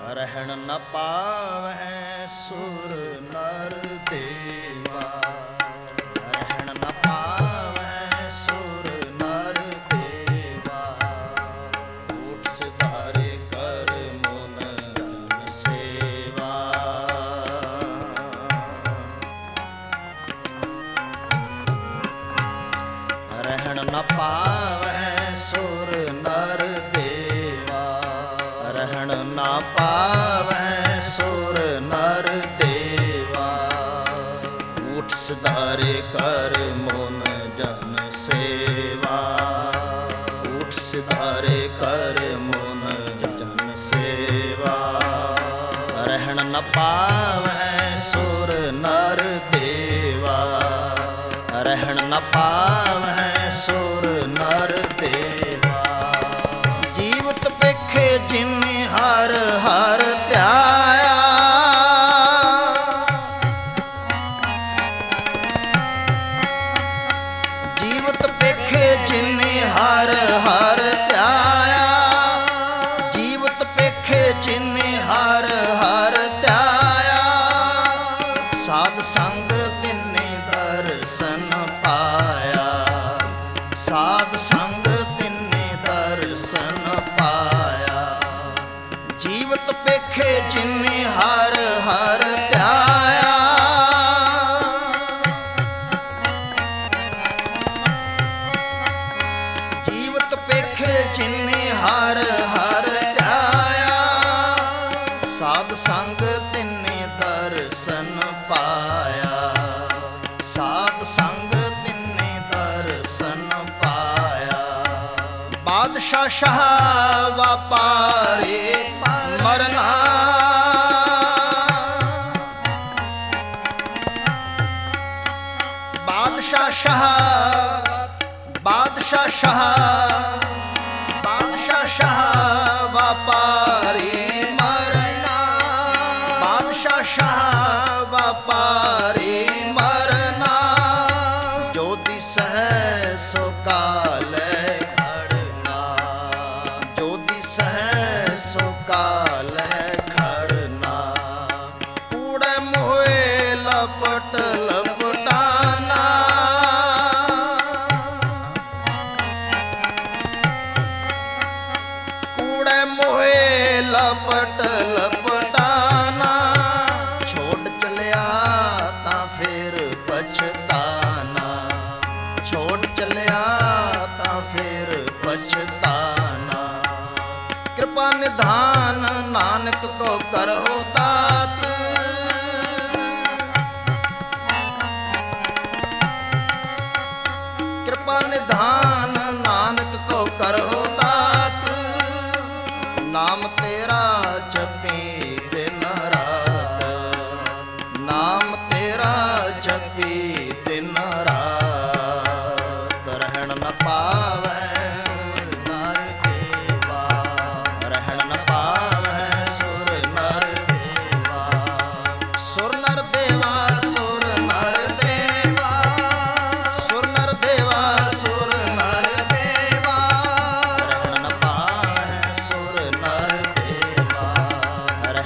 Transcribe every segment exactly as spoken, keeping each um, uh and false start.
ਰਹਿਣ ਨ ਪਾਵੈ ਸੁਰ ਨਰ ਦੇਵਾ। ਰਹਿਣ ਨ ਪਾਵੈ ਸੁਰ ਨਰ ਦੇਵਾ। ਊਠ ਸਿਧਾਰੇ ਕਰ ਮੁਨ ਜਨ ਸੇਵਾ। ਰਹਿਣ ਨ ਪਾਵੈ ਸੁਰ ਨਰ ਦੇਵਾ। ਰਹਿਣ ਨ ਪਾਵੈ ਸੁਰ ਨਰ ਦੇਵਾ। ਊਠ ਸਿਧਾਰੇ ਕਰ ਮੁਨ ਜਨ ਸੇਵਾ। ਊਠ ਸਿਧਾਰੇ ਕਰ ਮੁਨ ਜਨ ਸੇਵਾ। ਰਹਿਣ ਨ ਪਾਵੈ ਸੁਰ ਨਰ ਦੇਵਾ। ਰਹਿਣ ਨ ਪਾਵੈ ਸੁਰ ਨਰ ਦੇਵਾ। ਜੀਵਤ ਪੇਖੇ ਜਿਨੇ ਹਰ ਹਰ ਧਿਆਇਆ। ਜੀਵਤ ਪੇਖੇ ਜਿਨੇ ਹਰ ਹਰ ਧਿਆਇਆ। ਜੀਵਤ ਪੇਖੇ ਜਿਨੇ ਹਰ ਹਰ ਧਿਆਇਆ। ਸਾਧ ਸੰਗ ਤਿਨੇ ਦਰਸ਼ਨ ਪਾਇਆ। ਸਾਧ ਸੰਗ ਤਿਨੇ ਦਰਸ਼ਨ ਪਾਇਆ। ਜੀਵਤ ਪੇਖੇ ਜਿਨੇ ਹਰ ਹਰ ਧਿਆਇਆ। ਜੀਵਤ ਪੇਖੇ ਜਿਨੇ ਹਰ ਹਰ ਧਿਆਇਆ। ਸਾਧ ਸੰਗ ਤਿਨੇ ਦਰਸ਼ਨ ਪਾਇਆ। ਸਾਧ ਸੰਗ ਤਿਨੇ ਦਰਸ਼ਨ ਪਾਇਆ। ਬਾਦਸ਼ਾਹ ਸ਼ਾਹ ਵਾਪਾਰੇ ਮਰਨਾ। ਬਾਦਸ਼ਾਹ ਸ਼ਾਹ ਬਾਦਸ਼ਾਹ ਸ਼ਾਹ ਬਾਦਸ਼ਾਹ ਸ਼ਾਹ ਵਾਪਾਰੇ ਮਰਨਾ। ਬਾਦਸ਼ਾਹ ਸ਼ਾਹ ਵਾਪਾਰੇ ਮਰਨਾ। ਜੋ ਦਿਸਹਿ ਸੋ ਕਾਲੈ ਖੜਨਾ। ਜੋ ਦਿਸਹਿ ਸੋ ਕਾਲੈ ਖੜਨਾ। ਕੂੜੈ ਮੋਹੇ ਲਪਟ ਲਪਟਾਨਾ। ਕੂੜੈ ਮੋਹੇ ਲਪਟ ਲਪਟਾਨਾ। ਛੋੜ ਚਲਿਆ ਤਾਂ ਫਿਰ ਪਛਤਾਨਾ। ਛੋੜ ਚਲਿਆ ਤਾਂ ਫਿਰ ਪਛਤਾਨਾ। ਕਿਰਪਾ ਨਿਧਾਨ ਨਾਨਕ ਕੋ ਕਰਹੁ ਦਾਤ। ਕਿਰਪਾ ਨਿਧਾਨ ਨਾਨਕ ਕੋ ਕਰਹੁ ਦਾਤ। ਨਾਮ ਤੇਰਾ ਜਪੀ ਦਿਨ ਰਾਤ। ਨਾਮ ਤੇਰਾ ਜਪੀ ਦਿਨ ਰਾਤ। ਰਹਿਣ ਨ ਪਾਵੈ ਸੁਰ ਨਰ ਦੇਵਾ। ਰਹਿਣ ਨ ਪਾਵੈ ਸੁਰ ਨਰ ਦੇਵਾ। ਸੁਰ ਨਰ ਦੇਵਾ ਸੁਰ ਨਰ ਦੇਵਾ। ਸੁਰ ਨਰ ਦੇਵਾ ਸੁਰ ਨਰ ਦੇਵਾ। ਰਹਿਣ ਨ ਪਾਵੈ ਸੁਰ ਨਰ ਦੇਵਾ।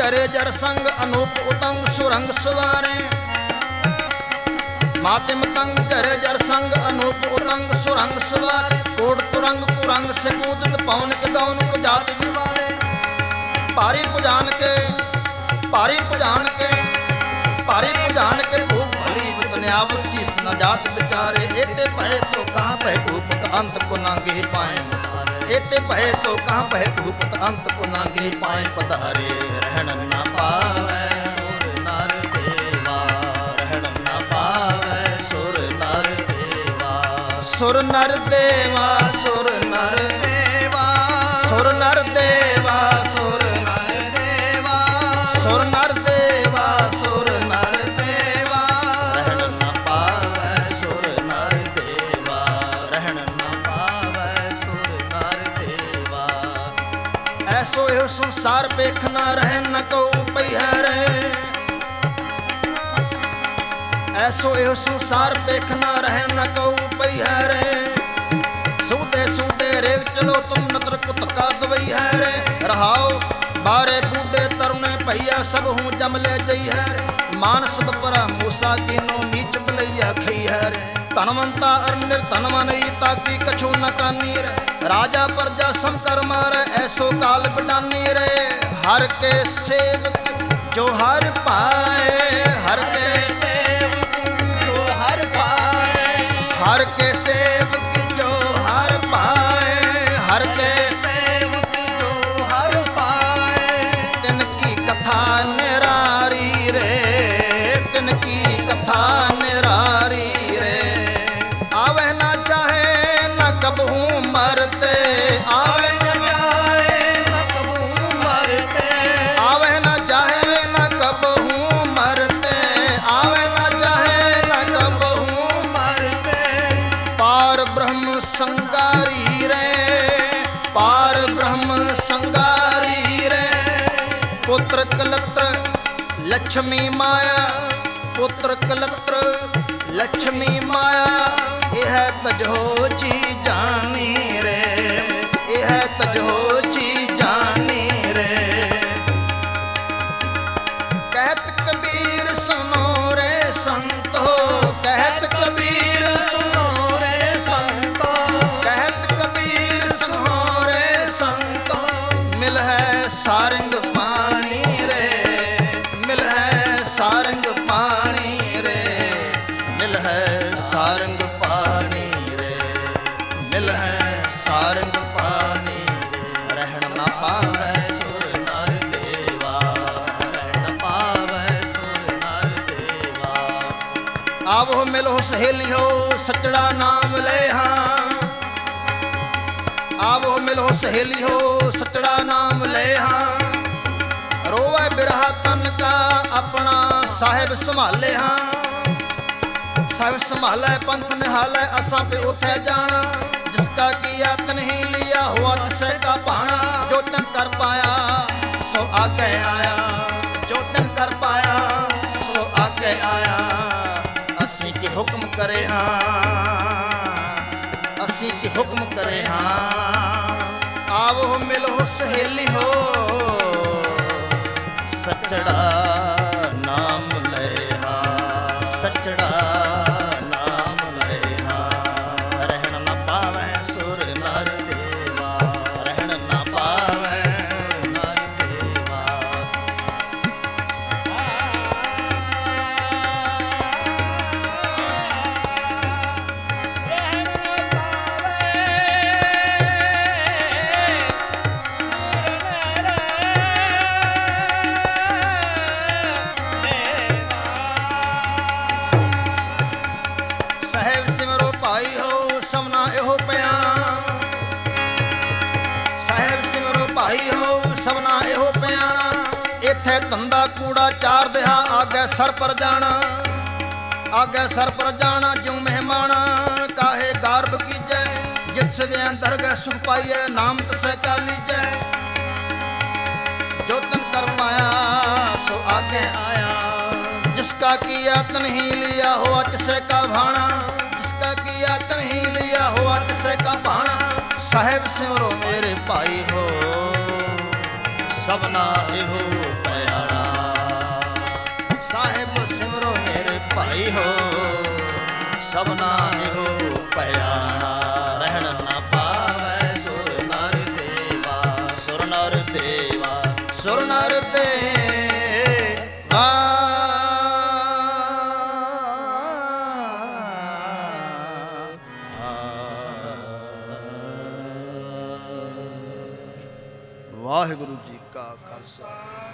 करे जर संग अनूप उतंग सुरंग सवारे मातिम तंग करे जर संग अनूप उतंग सुरंग सवारे कोट तुरंग कुरंग से कूदत पवन के गौन को जात विवारे भारी पुजान के भारी पुजान के भारी पुजान के भूप भली बनियाव शीस न जात बिचारे एते भय तो कहाँ भय भूपत अंत को नांगे पाए एते भय तो कहाँ भय भूपत अंत को नांगे पाए पधारे रहन न पावे सुर नर देवा रहन न पावे सुर नर देवा सुर नर देवा सुर नर देवा सुर नर देवा सुर नर देवा सुर नर देवा सुर नर देवा रहन न पावे सुर नर देवा रहन न पावे सुर नर देवा ऐसो यो संसार पेख न रहे न कऊ पहिरे ऐसो यो संसार पेख न रहे न कऊ पहिरे सूदे सूदे रेग चलो तुम नतर कुत का दवई है रे रहाओ बारे बूढ़े तरुणे भैया सब हूँ जमले जई है रे मानस बपरा मूसा कीनो नीच बलैया खई है रे तनवंता अर निर्धनवनई ताकि कछु न कानी रे राजा प्रजा सम कर मारे ऐसो काल बिडानी रे हर के सेवक जो हर पाए हर के सेवक जो हर पाए हर के सेवक जो हर पाए हर के सेवक जो हर पाए तिनकी कथा निरारी रे तिनकी कथा निरारी रे आवे ना चाहे न कबहू मरते आवे न चाहे न कबहू मरते आवे न चाहे न कबहू मरते आवे न चाहे न कबहू मरते पार ब्रह्म संगारी रे पार ब्रह्म संगारी रे पुत्र कलत्र लक्ष्मी माया पुत्र कलत्र लक्ष्मी माया यह तजहो ची जानी रे यह तजहो ची जानी रे कहत कबीर सुनो रे संतो कहत कबीर सुनो रे संतो कहत कबीर सुनो रे संतो मिल है सारंग पानी रे मिल है सारंग पानी रे मिल है सारंग पानी रे मिल है सारंग पानी रे रहन न पावे सुर नर देवा रहन न पावे सुर नर देवा आवो मिलो सहेली हो सचड़ा नाम ले हाँ आवो मिलो सहेली हो सचड़ा नाम ले हाँ रोवे बिरहा तन का अपना साहिब संभाले हाँ साहिब संभाले पंथ निहाले असा पे उठे जाना जिसका किया तन ही लिया हुआ तिसे का पाना जो तन कर पाया सो आगे आया जो तन कर पाया सो आगे आया असी के हुक्म करे हाँ असी के हुक्म करे हाँ आवो मिलो सहेली हो सचड़ा नाम ले हाँ सचड़ा नाम ले हाँ रहन न पावे सुर नर देवा रहन न पावे सुर नर देवा इथे धंधा कूड़ा चार दिहा आगे सर पर जाना आगे सर पर जाना जो मेहमान काहे गार्ब कीजे जित से वे अंदर गए सुख पाइए नाम तसे का लीजे जो तन कर पाया सो आगे आया जिसका किया तन ही लिया हुआ तिसे का भाना जिसका किया तन ही लिया हुआ तिसे का भाना साहेब सिमरो मेरे भाई हो सबना एहो प्यारा ਸਭਨਾ ਇਹੋ ਭਿਆਣਾ ਰਹਿਣ ਨਾ ਪਾਵੈ ਸੁਰ ਨਰ ਦੇਵਾ ਸੁਰ ਨਰ ਦੇਵਾ ਸੁਰ ਨਰ ਦੇਵਾ ਵਾਹਿਗੁਰੂ ਜੀ ਕਾ ਖਾਲਸਾ